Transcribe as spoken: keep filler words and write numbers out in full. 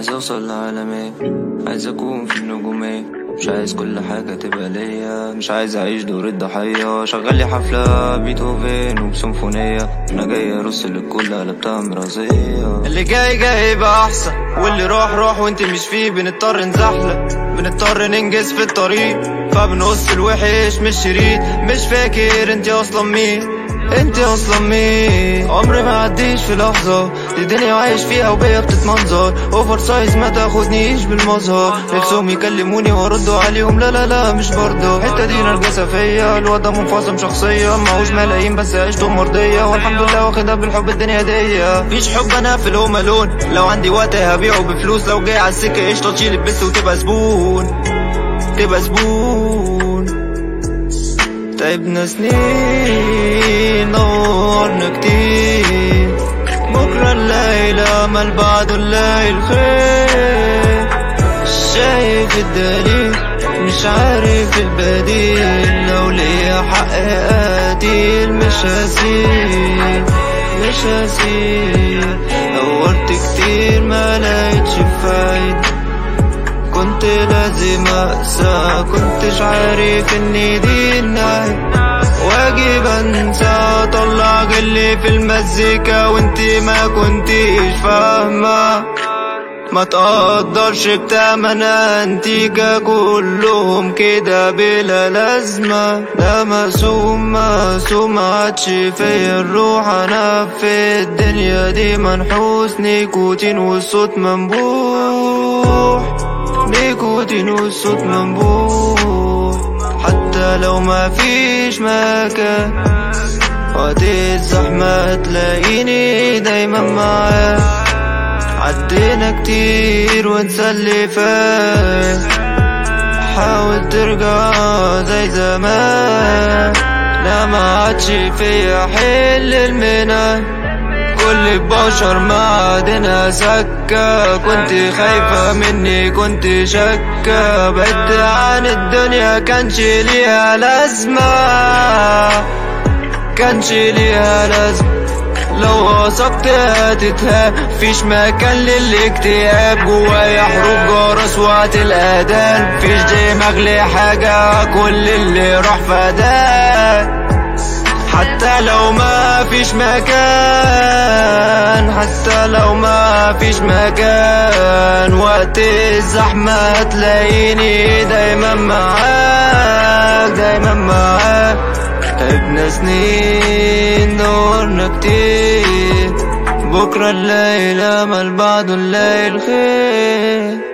عايز اوصل لعالمية، عايز اكون في النجومية، مش عايز كل حاجة تبقى ليا، مش عايز اعيش دور الضحية. شغل لي حفلة بيتهوفن وبسيمفونية، انا جاي ارص للكل قلبتها مرازية. اللي جاي جاي يبقى احسن، واللي روح روح وانت مش فيه. بنضطر نزحلق، بنضطر ننجز في الطريق، فبنقص الوحش مش شريط. مش فاكر انت اصلا مين، انت اصلا مين. عمري ما عديش في لحظة، دي الدنيا عايش فيها وبيا بتتمنظر. اوفر سايز ما تاخدنيش بالمظهر، نفسهم يكلموني واردوا عليهم لا لا لا مش برضه. الحتة دي نرجسة فيا، الوضع منفصل شخصيا، معهوش ملايين بس عيشته مرضية، والحمد لله واخدها بالحب الدنيا دية. مفيش حب انا في الهوم الون، لو عندي وقت هبيعه بفلوس. لو جاي عالسكة قشطة تشيل البس وتبقى زبون، تبقى زبون. تعبنا سنين دورنا كتير، بكرة الليل امل بعده نلاقي الخير. مش شايف الدليل، مش عارف البديل، لو ليا حق قاتل مش هسيب، مش هسيب. دورت كتير ما لقيتش فايدة، كنت لازم اقسى، كنتش عارف ان دي النهاية. واجب انسى اطلع غلي في المزيكا، وانت ما كنتيش فاهمة. ما تقدرش بتمن انتيكا، كلهم كده بلا لازمة. ده مقسوم مقسوم عادش فيا الروح، انا في الدنيا دي منحوس. نيكوتين والصوت منبوح، نيكوتين والصوت منبوح. حتى لو ما فيش مكان، وقت الزحمة تلاقيني دايما معاك. عدينا كتير وانسى اللي فات، حاول ترجع زي زمان. لا ما عادش فيا حل المنام، كل البشر معادنها سكة. كنت خايفة مني كنت شاكة، بعدت عن الدنيا كانش ليها لازمة، كانش ليها لازمة. لو وثقت هتتهاب، فيش مكان للاكتئاب. جوايا حروب جرس وقت الأذان، فيش دماغ لحاجة، كل اللي راح فدان. حتى لو ما فيش مكان، حتى لو ما فيش مكان، وقت الزحمة تلاقيني دايما معاك، دايما معاك. تعبنا سنين دورنا كتير، بكرة الليل امل بعده نلاقي الخير.